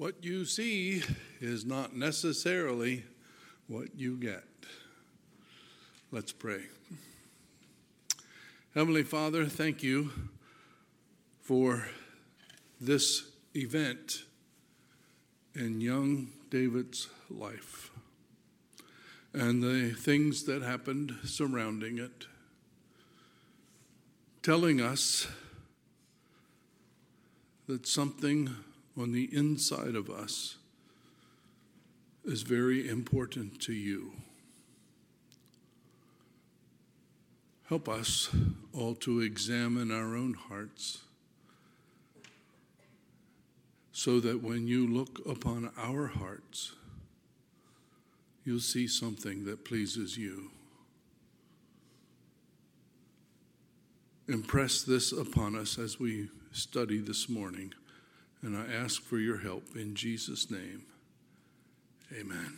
What you see is not necessarily what you get. Let's pray. Heavenly Father, thank you for this event in young David's life and the things that happened surrounding it, telling us that something on the inside of us is very important to you. Help us all to examine our own hearts so that when you look upon our hearts, you'll see something that pleases you. Impress this upon us as we study this morning, and I ask for your help in Jesus' name. Amen.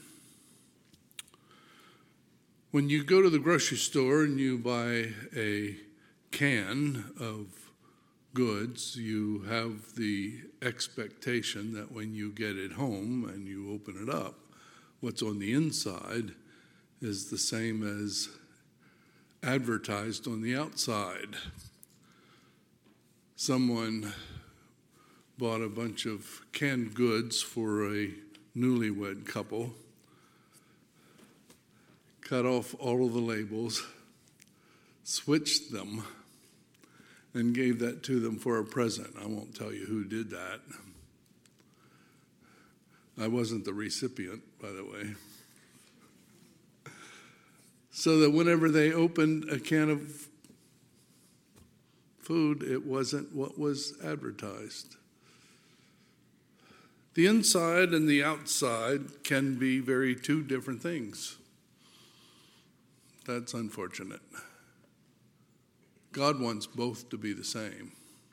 When you go to the grocery store and you buy a can of goods, you have the expectation that when you get it home and you open it up, what's on the inside is the same as advertised on the outside. Someone bought a bunch of canned goods for a newlywed couple, cut off all of the labels, switched them, and gave that to them for a present. I won't tell you who did that. I wasn't the recipient, by the way. So that whenever they opened a can of food, it wasn't what was advertised. The inside and the outside can be two different things. That's unfortunate. God wants both to be the same.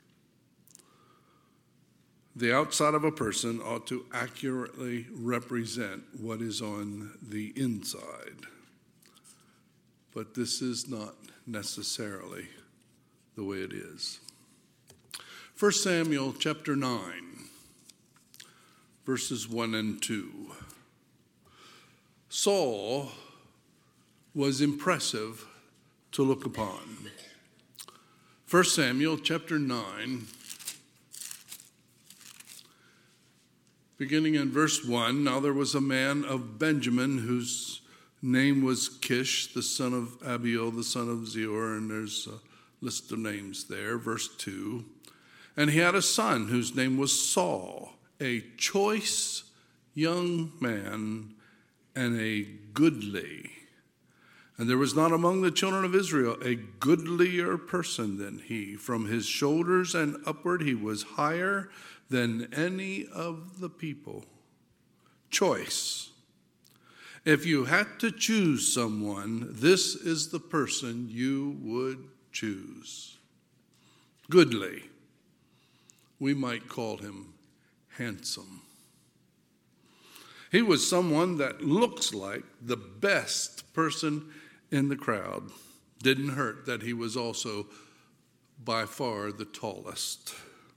The outside of a person ought to accurately represent what is on the inside. But this is not necessarily the way it is. 1 Samuel chapter 9, verses 1 and 2. Saul was impressive to look upon. 1 Samuel chapter 9, beginning in verse 1, now there was a man of Benjamin whose name was Kish, the son of Abiel, the son of Zeror, and there's a list of names there. Verse 2, and he had a son whose name was Saul, a choice young man and a goodly. And there was not among the children of Israel a goodlier person than he. From his shoulders and upward he was higher than any of the people. Choice. If you had to choose someone, this is the person you would choose. Goodly. We might call him handsome. He was someone that looks like the best person in the crowd. Didn't hurt that he was also by far the tallest.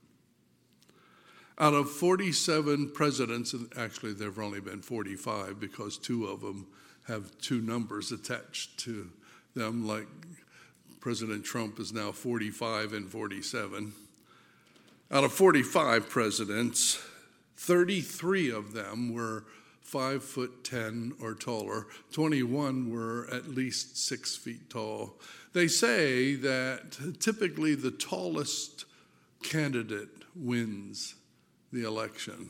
Out of 47 presidents, and actually there have only been 45 because two of them have two numbers attached to them, like President Trump is now 45 and 47. Out of 45 presidents, 33 of them were 5'10" or taller. 21 were at least 6 feet tall. They say that typically the tallest candidate wins the election.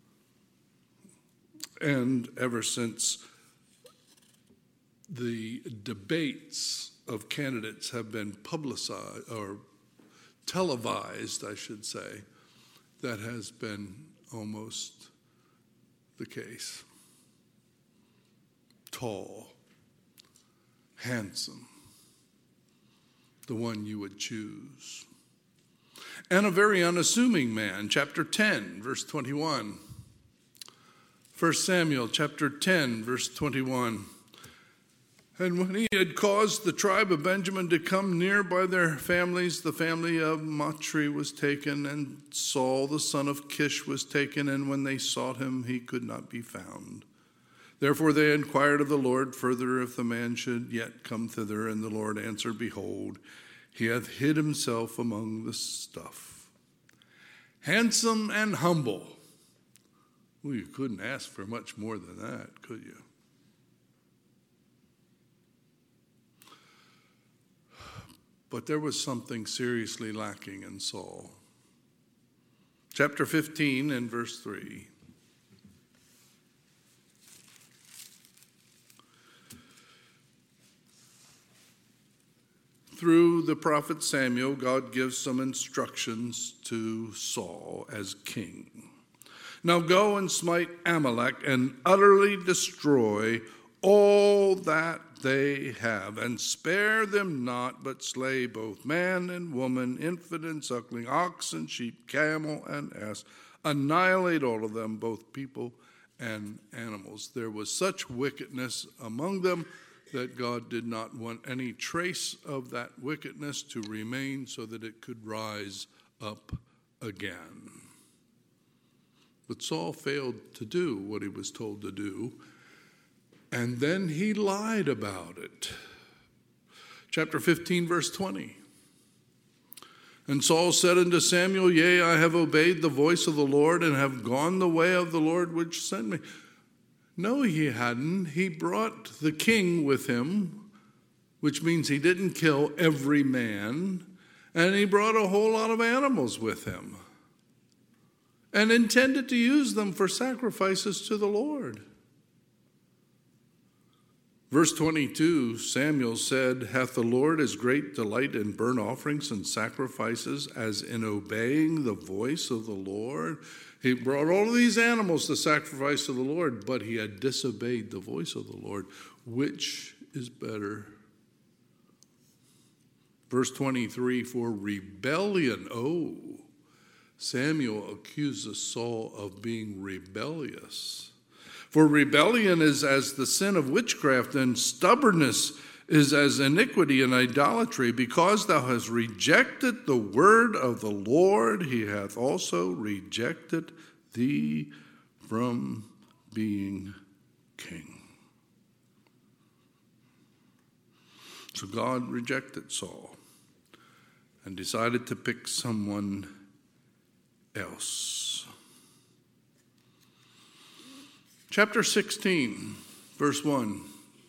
And ever since the debates of candidates have been publicized or televised, I should say, that has been almost the case. Tall, handsome, the one you would choose. And a very unassuming man, chapter 10, verse 21. 1 Samuel chapter 10, verse 21. And when he had caused the tribe of Benjamin to come near by their families, the family of Matri was taken, and Saul the son of Kish was taken, and when they sought him, he could not be found. Therefore they inquired of the Lord further if the man should yet come thither, and the Lord answered, Behold, he hath hid himself among the stuff. Handsome and humble. Well, you couldn't ask for much more than that, could you? But there was something seriously lacking in Saul. Chapter 15 and verse 3. Through the prophet Samuel, God gives some instructions to Saul as king. Now go and smite Amalek and utterly destroy all that they have, and spare them not, but slay both man and woman, infant and suckling, ox and sheep, camel and ass. Annihilate all of them, both people and animals. There was such wickedness among them that God did not want any trace of that wickedness to remain so that it could rise up again. But Saul failed to do what he was told to do, and then he lied about it. Chapter 15, verse 20. And Saul said unto Samuel, Yea, I have obeyed the voice of the Lord, and have gone the way of the Lord which sent me. No, he hadn't. He brought the king with him, which means he didn't kill every man, and he brought a whole lot of animals with him, and intended to use them for sacrifices to the Lord. Verse 22, Samuel said, Hath the Lord as great delight in burnt offerings and sacrifices as in obeying the voice of the Lord? He brought all of these animals to sacrifice to the Lord, but he had disobeyed the voice of the Lord. Which is better? Verse 23, for rebellion. Oh, Samuel accuses Saul of being rebellious. For rebellion is as the sin of witchcraft, and stubbornness is as iniquity and idolatry. Because thou hast rejected the word of the Lord, he hath also rejected thee from being king. So God rejected Saul and decided to pick someone else. Chapter 16, verse 1.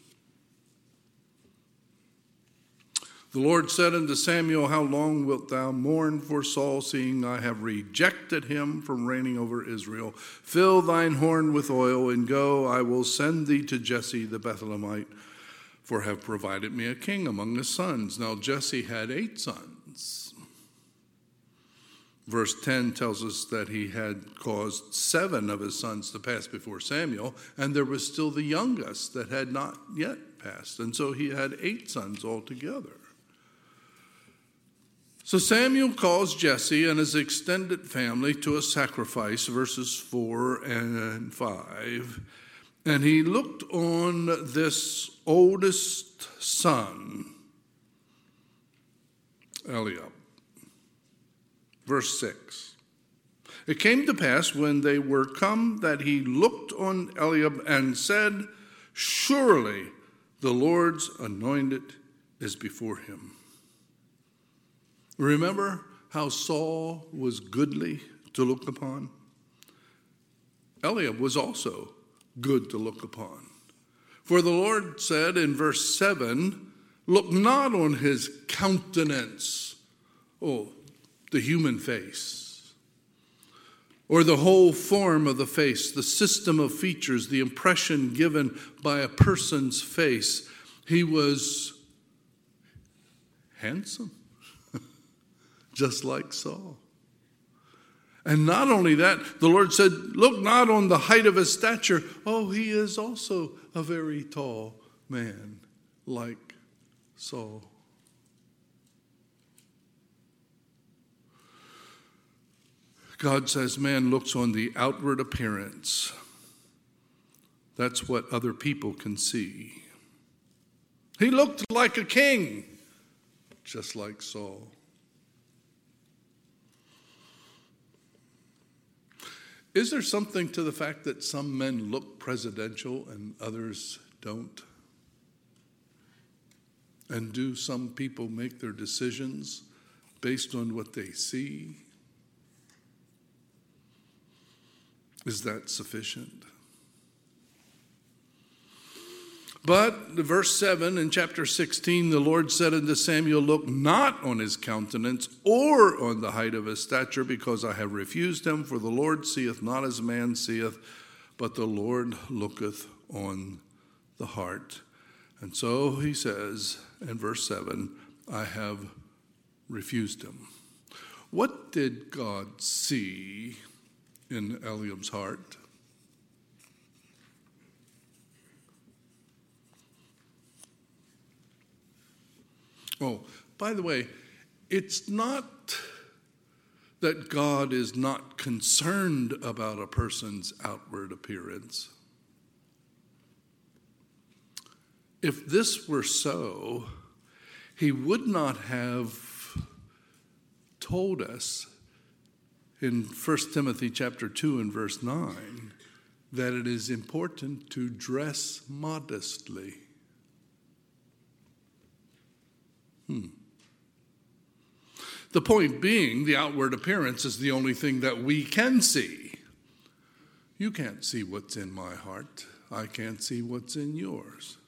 The Lord said unto Samuel, How long wilt thou mourn for Saul, seeing I have rejected him from reigning over Israel? Fill thine horn with oil, and go, I will send thee to Jesse the Bethlehemite, for have provided me a king among his sons. Now Jesse had 8 sons. Verse 10 tells us that he had caused 7 of his sons to pass before Samuel, and there was still the youngest that had not yet passed. And so he had 8 sons altogether. So Samuel calls Jesse and his extended family to a sacrifice, verses 4 and 5. And he looked on this oldest son, Eliab. Verse 6. It came to pass when they were come that he looked on Eliab and said, Surely the Lord's anointed is before him. Remember how Saul was goodly to look upon? Eliab was also good to look upon. For the Lord said in verse 7, Look not on his countenance, the human face, or the whole form of the face, the system of features, the impression given by a person's face. He was handsome, just like Saul. And not only that, the Lord said, Look not on the height of his stature. He is also a very tall man, like Saul. God says man looks on the outward appearance. That's what other people can see. He looked like a king, just like Saul. Is there something to the fact that some men look presidential and others don't? And do some people make their decisions based on what they see? Is that sufficient? But verse 7 in chapter 16, the Lord said unto Samuel, look not on his countenance or on the height of his stature, because I have refused him. For the Lord seeth not as man seeth, but the Lord looketh on the heart. And so he says in verse 7, I have refused him. What did God see in Eliab's heart? Oh, by the way, it's not that God is not concerned about a person's outward appearance. If this were so, he would not have told us in 1 Timothy chapter 2 and verse 9 that it is important to dress modestly. The point being, the outward appearance is the only thing that we can see. You can't see what's in my heart. I can't see what's in yours.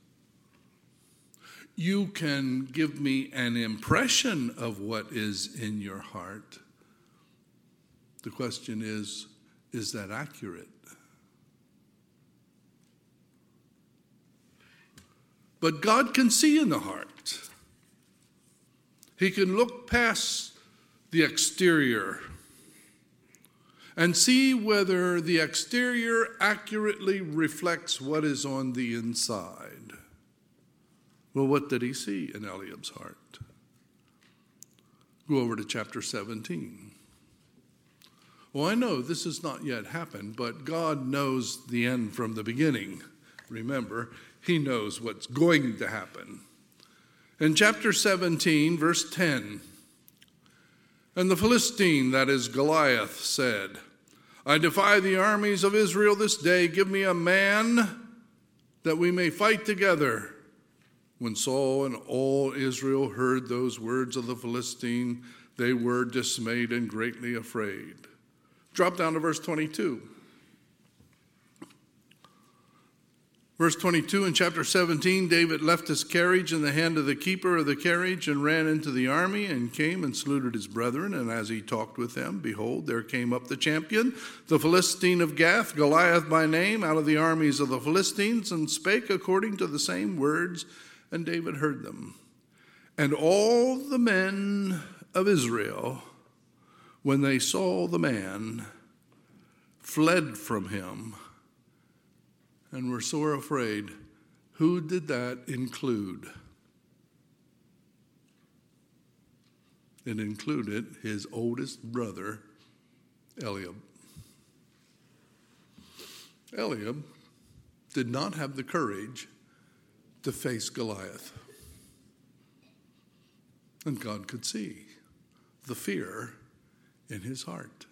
You can give me an impression of what is in your heart. The question is that accurate? But God can see in the heart. He can look past the exterior and see whether the exterior accurately reflects what is on the inside. Well, what did he see in Eliab's heart? Go over to chapter 17. Well, I know this has not yet happened, but God knows the end from the beginning. Remember, he knows what's going to happen. In chapter 17, verse 10, and the Philistine, that is Goliath, said, I defy the armies of Israel this day. Give me a man that we may fight together. When Saul and all Israel heard those words of the Philistine, they were dismayed and greatly afraid. Drop down to verse 22. Verse 22 in chapter 17, David left his carriage in the hand of the keeper of the carriage and ran into the army and came and saluted his brethren. And as he talked with them, behold, there came up the champion, the Philistine of Gath, Goliath by name, out of the armies of the Philistines, and spake according to the same words, and David heard them. And all the men of Israel, when they saw the man, fled from him, and were sore afraid. Who did that include? It included his oldest brother, Eliab. Eliab did not have the courage to face Goliath. And God could see the fear in his heart.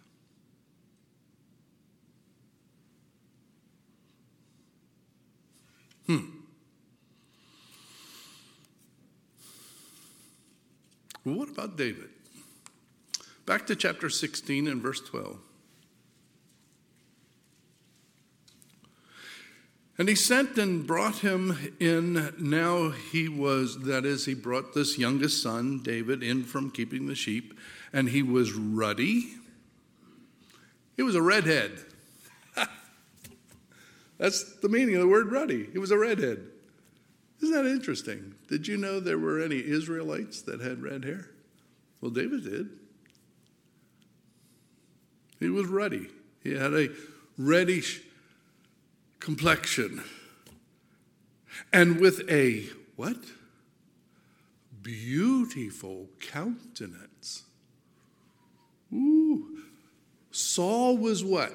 Well, what about David? Back to chapter 16 and verse 12. And he sent and brought him in. Now he was, that is, he brought this youngest son, David, in from keeping the sheep, and he was ruddy. He was a redhead. That's the meaning of the word ruddy. He was a redhead. Isn't that interesting? Did you know there were any Israelites that had red hair? Well, David did. He was ruddy. He had a reddish complexion. And with a, what? Beautiful countenance. Ooh. Saul was what?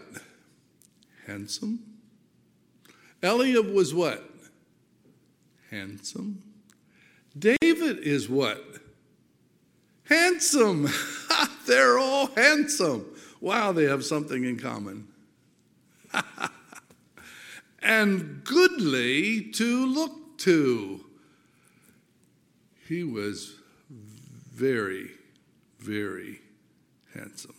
Handsome. Eliab was what? Handsome. David is what? Handsome. They're all handsome. Wow, they have something in common. And goodly to look to. He was very, very handsome.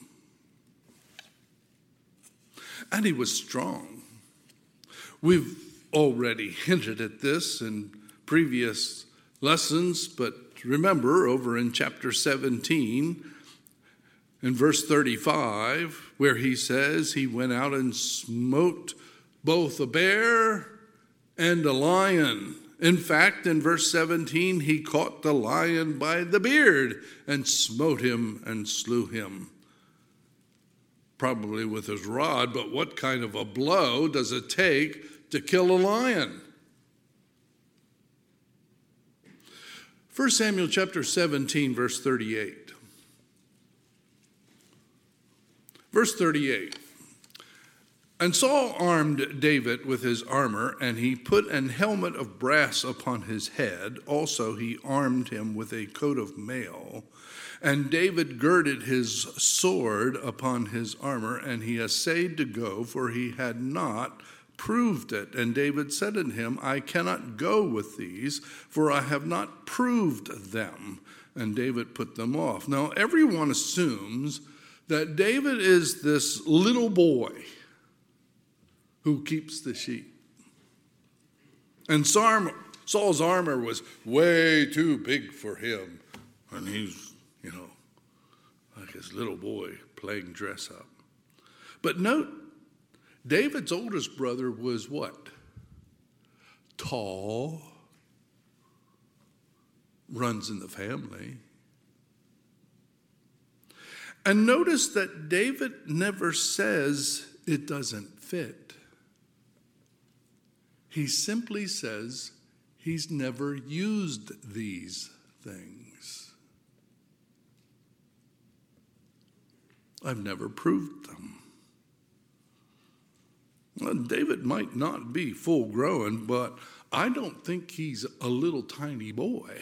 And he was strong. We've already hinted at this in previous lessons, but remember over in chapter 17, in verse 35, where he says he went out and smote both a bear and a lion. In fact, in verse 17, he caught the lion by the beard and smote him and slew him. Probably with his rod, but what kind of a blow does it take to kill a lion? 1 Samuel chapter 17, verse 38. Verse 38. And Saul armed David with his armor, and he put an helmet of brass upon his head. Also he armed him with a coat of mail. And David girded his sword upon his armor, and he essayed to go, for he had not proved it. And David said unto him, I cannot go with these, for I have not proved them. And David put them off. Now everyone assumes that David is this little boy who keeps the sheep. And Saul's armor was way too big for him. And he's, like his little boy playing dress up. But note, David's oldest brother was what? Tall. Runs in the family. And notice that David never says it doesn't fit. He simply says he's never used these things. I've never proved them. Well, David might not be full grown, but I don't think he's a little tiny boy.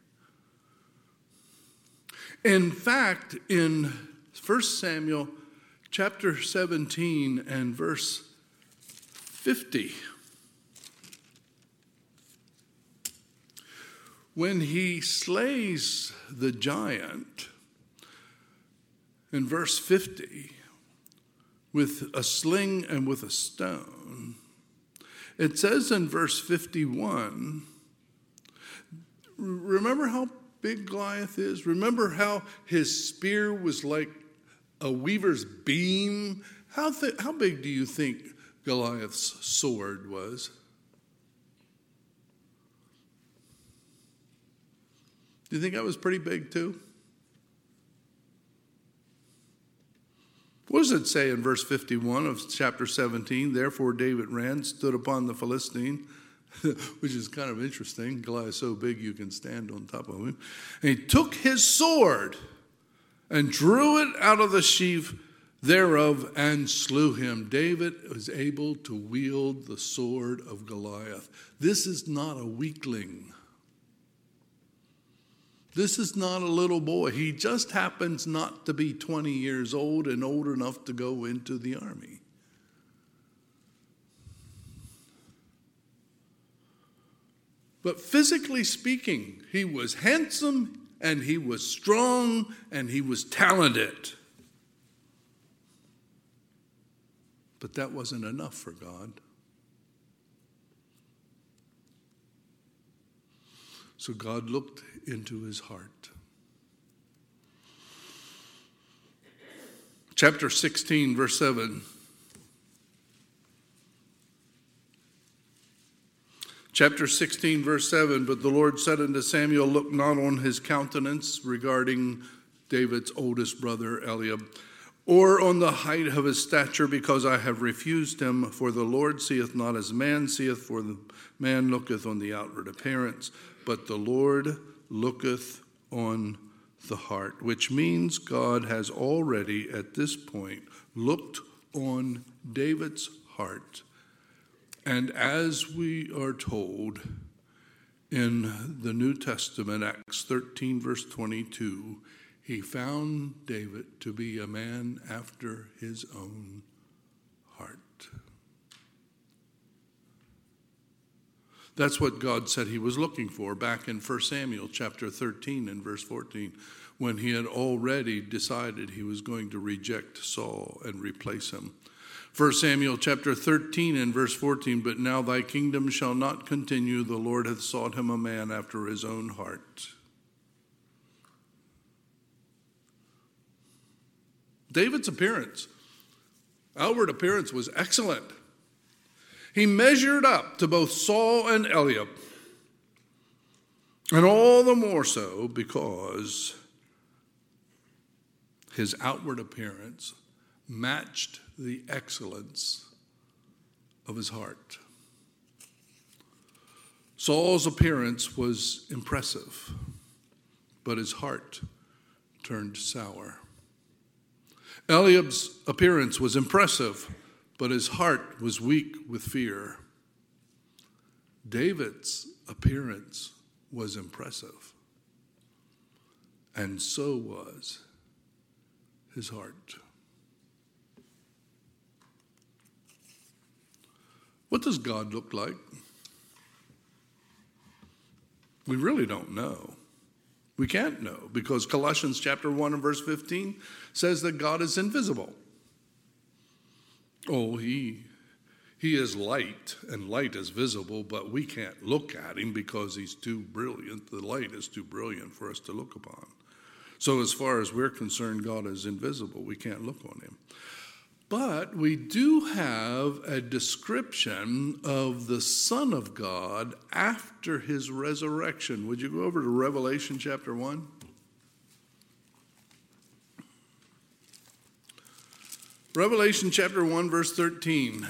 In fact, in 1 Samuel chapter 17 and verse 50, when he slays the giant, in verse 50, with a sling and with a stone, it says in verse 51, remember how big Goliath is? Remember how his spear was like a weaver's beam? How big do you think Goliath's sword was? Do you think that was pretty big too? What does it say in verse 51 of chapter 17? Therefore David ran, stood upon the Philistine, which is kind of interesting. Goliath's so big you can stand on top of him. And he took his sword and drew it out of the sheath thereof and slew him. David was able to wield the sword of Goliath. This is not a weakling. This is not a little boy. He just happens not to be 20 years old and old enough to go into the army. But physically speaking, he was handsome and he was strong and he was talented. But that wasn't enough for God. So God looked into his heart. Chapter 16, verse 7. Chapter 16, verse 7. But the Lord said unto Samuel, look not on his countenance, regarding David's oldest brother Eliab, or on the height of his stature, because I have refused him. For the Lord seeth not as man seeth, for the man looketh on the outward appearance, but the Lord looketh on the heart, which means God has already at this point looked on David's heart. And as we are told, in the New Testament, Acts 13, verse 22, he found David to be a man after his own heart. That's what God said he was looking for back in 1 Samuel chapter 13 and verse 14, when he had already decided he was going to reject Saul and replace him. 1 Samuel chapter 13 and verse 14, but now thy kingdom shall not continue. The Lord hath sought him a man after his own heart. David's outward appearance was excellent. He measured up to both Saul and Eliab, and all the more so because his outward appearance matched the excellence of his heart. Saul's appearance was impressive, but his heart turned sour. Eliab's appearance was impressive, but his heart was weak with fear. David's appearance was impressive, and so was his heart. What does God look like? We really don't know. We can't know because Colossians chapter 1 and verse 15 says that God is invisible. Oh, he is light, and light is visible, but we can't look at him because he's too brilliant. The light is too brilliant for us to look upon. So as far as we're concerned, God is invisible. We can't look on him. But we do have a description of the Son of God after his resurrection. Would you go over to Revelation chapter 1? Revelation chapter 1, verse 13.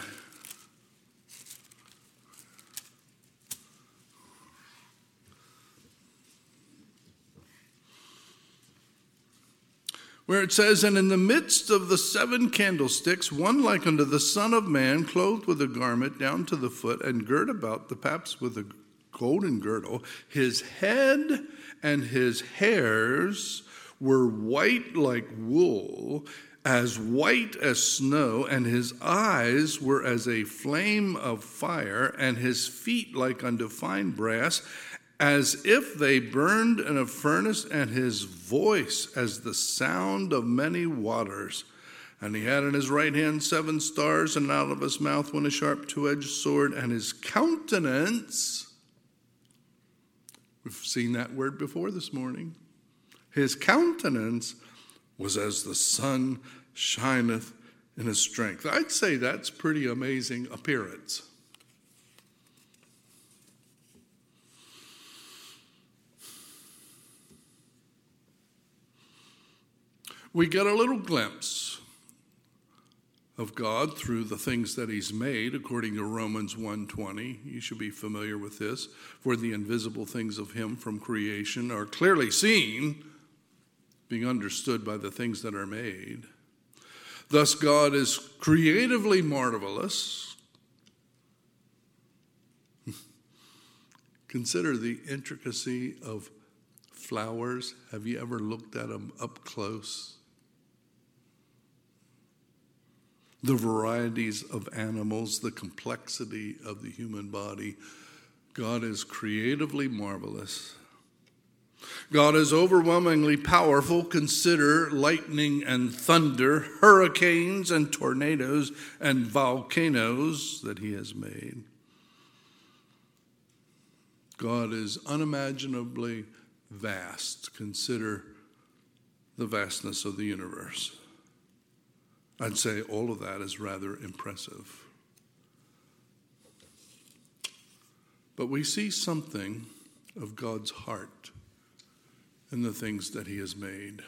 Where it says, and in the midst of the 7 candlesticks, one like unto the Son of Man, clothed with a garment down to the foot, and girt about the paps with a golden girdle. His head and his hairs were white like wool, as white as snow, and his eyes were as a flame of fire, and his feet like unto fine brass, as if they burned in a furnace, and his voice as the sound of many waters. And he had in his right hand 7 stars, and out of his mouth went a sharp 2-edged sword, and his countenance, we've seen that word before this morning, his countenance was as the sun shineth in his strength. I'd say that's pretty amazing appearance. We get a little glimpse of God through the things that he's made, according to Romans 1:20. You should be familiar with this. For the invisible things of him from creation are clearly seen, being understood by the things that are made. Thus God is creatively marvelous. Consider the intricacy of flowers. Have you ever looked at them up close? The varieties of animals, the complexity of the human body. God is creatively marvelous. God is overwhelmingly powerful. Consider lightning and thunder, hurricanes and tornadoes and volcanoes that he has made. God is unimaginably vast. Consider the vastness of the universe. I'd say all of that is rather impressive. But we see something of God's heart in the things that he has made.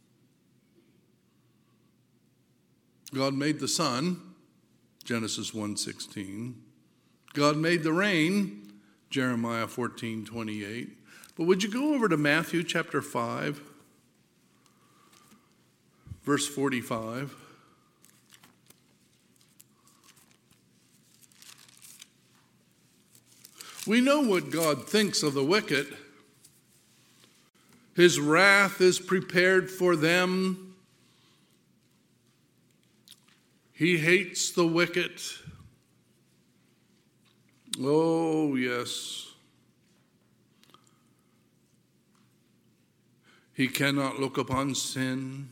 God made the sun, Genesis 1:16. God made the rain, Jeremiah 14:28. But would you go over to Matthew chapter 5, verse 45? We know what God thinks of the wicked. His wrath is prepared for them. He hates the wicked. Oh, yes. He cannot look upon sin.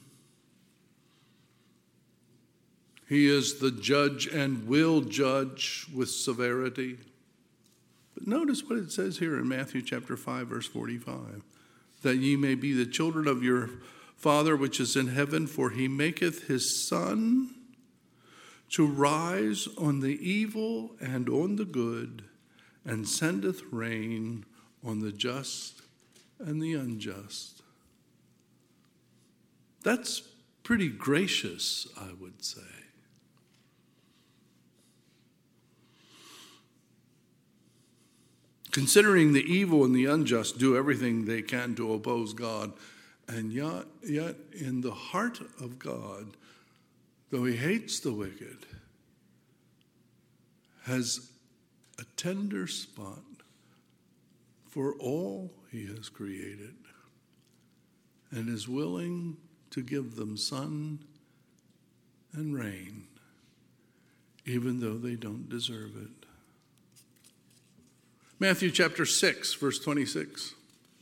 He is the judge and will judge with severity. But notice what it says here in Matthew chapter 5, verse 45. That ye may be the children of your Father which is in heaven, for he maketh his sun to rise on the evil and on the good, and sendeth rain on the just and the unjust. That's pretty gracious, I would say. Considering the evil and the unjust do everything they can to oppose God, and yet in the heart of God, though he hates the wicked, has a tender spot for all he has created and is willing to give them sun and rain, even though they don't deserve it. Matthew chapter 6, verse 26.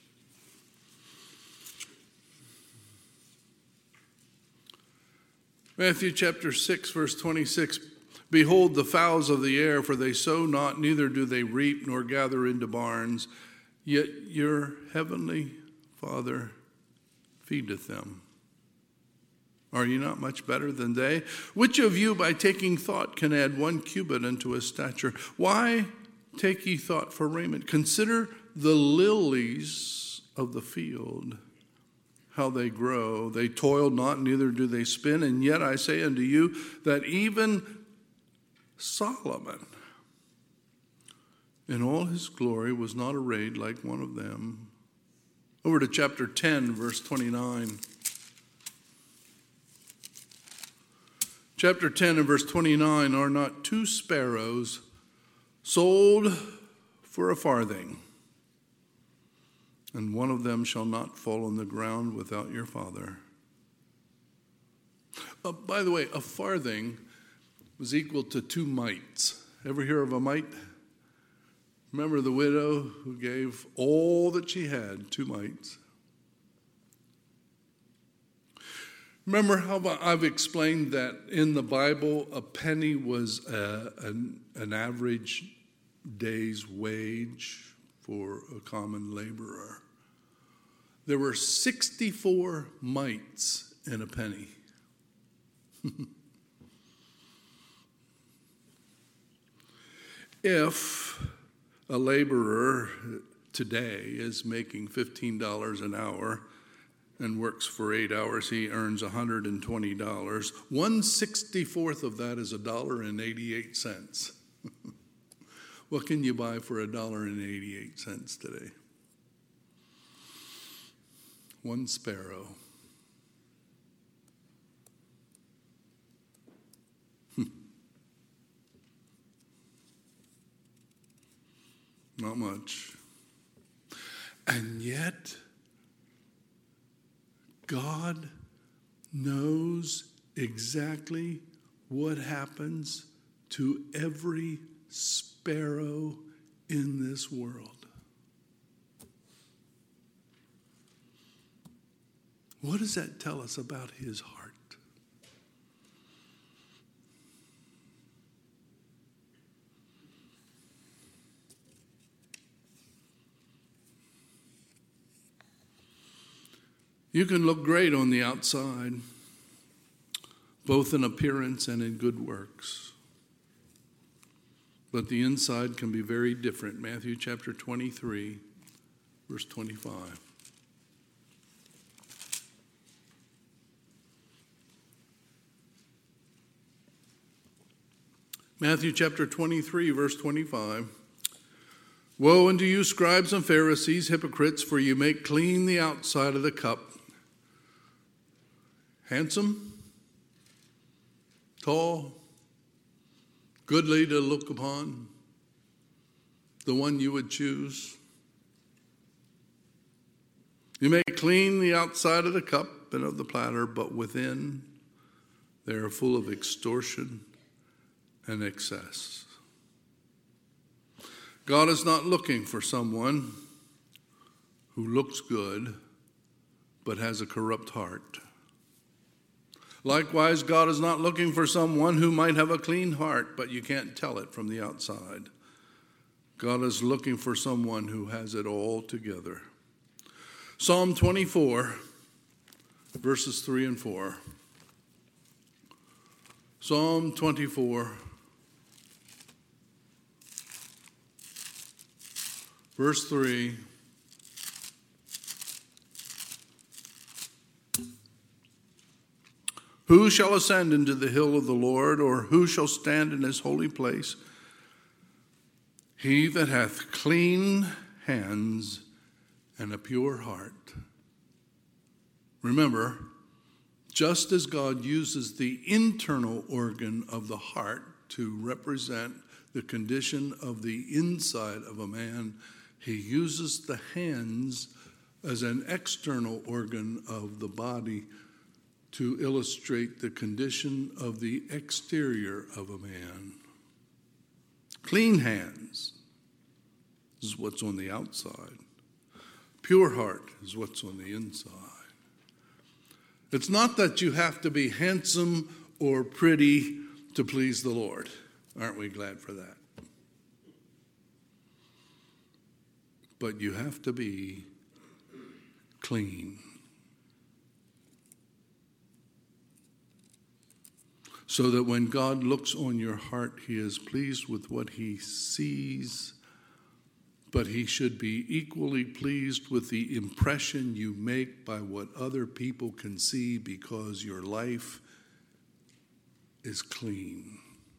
Matthew chapter 6, verse 26. Behold the fowls of the air, for they sow not, neither do they reap, nor gather into barns, yet your heavenly Father feedeth them. Are you not much better than they? Which of you by taking thought can add 1 cubit unto his stature? Why take ye thought for raiment? Consider the lilies of the field, how they grow. They toil not, neither do they spin. And yet I say unto you that even Solomon in all his glory was not arrayed like one of them. Over to chapter 10, verse 29. Chapter 10 and verse 29, are not 2 sparrows sold for a farthing, and one of them shall not fall on the ground without your Father? By the way, a farthing was equal to 2 mites. Ever hear of a mite? Remember the widow who gave all that she had, 2 mites? Remember how I've explained that in the Bible, a penny was an average day's wage for a common laborer? There were 64 mites in a penny. If a laborer today is making $15 an hour and works for 8 hours, he earns $120. 1/64 of that is $1.88. What can you buy for $1.88 today? 1 sparrow. Not much. And yet, God knows exactly what happens to every sparrow in this world. What does that tell us about his heart? You can look great on the outside, both in appearance and in good works. But the inside can be very different. Matthew chapter 23, verse 25. Matthew chapter 23, verse 25. Woe unto you, scribes and Pharisees, hypocrites, for you make clean the outside of the cup. Handsome, tall, goodly to look upon. the one you would choose? You may clean the outside of the cup and of the platter, but within they are full of extortion and excess. God is not looking for someone who looks good but has a corrupt heart. Likewise, God is not looking for someone who might have a clean heart, but you can't tell it from the outside. God is looking for someone who has it all together. Psalm 24, verses 3 and 4. Psalm 24, verse 3. Who shall ascend into the hill of the Lord, or who shall stand in his holy place? He that hath clean hands and a pure heart. Remember, just as God uses the internal organ of the heart to represent the condition of the inside of a man, he uses the hands as an external organ of the body to illustrate the condition of the exterior of a man. Clean hands is what's on the outside. Pure heart is what's on the inside. It's not that you have to be handsome or pretty to please the Lord. Aren't we glad for that? But you have to be clean. So that when God looks on your heart, he is pleased with what he sees, but he should be equally pleased with the impression you make by what other people can see, because your life is clean.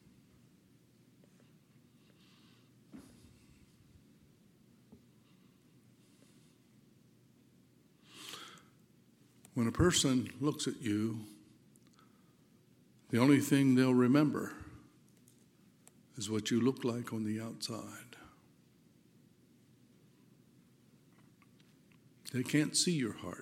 When a person looks at you, the only thing they'll remember is what you look like on the outside. They can't see your heart,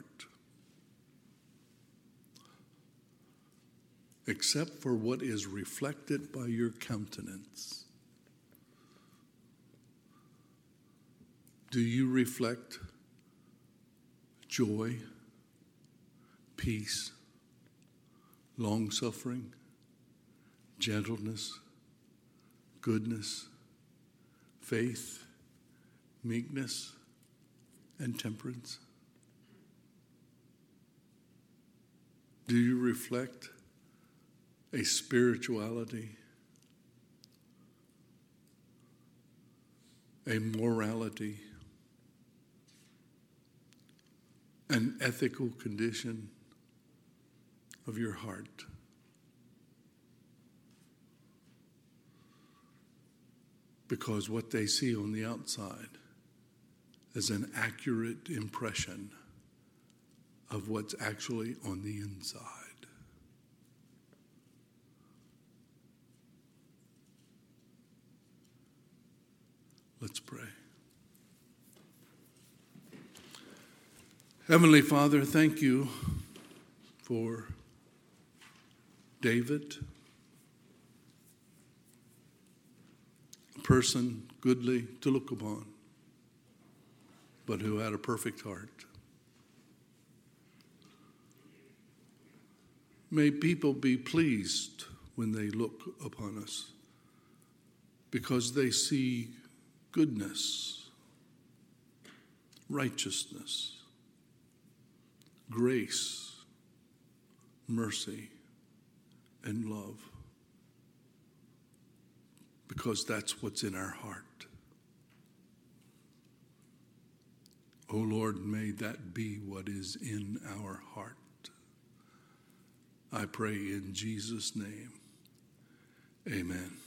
except for what is reflected by your countenance. Do you reflect joy, peace, long-suffering, gentleness, goodness, faith, meekness, and temperance? Do you reflect a spirituality, a morality, an ethical condition of your heart? Because what they see on the outside is an accurate impression of what's actually on the inside. Let's pray. Heavenly Father, thank you for David, a person goodly to look upon, but who had a perfect heart. May people be pleased when they look upon us, because they see goodness, righteousness, grace, mercy, and love, because that's what's in our heart. Oh Lord, may that be what is in our heart. I pray in Jesus' name, amen.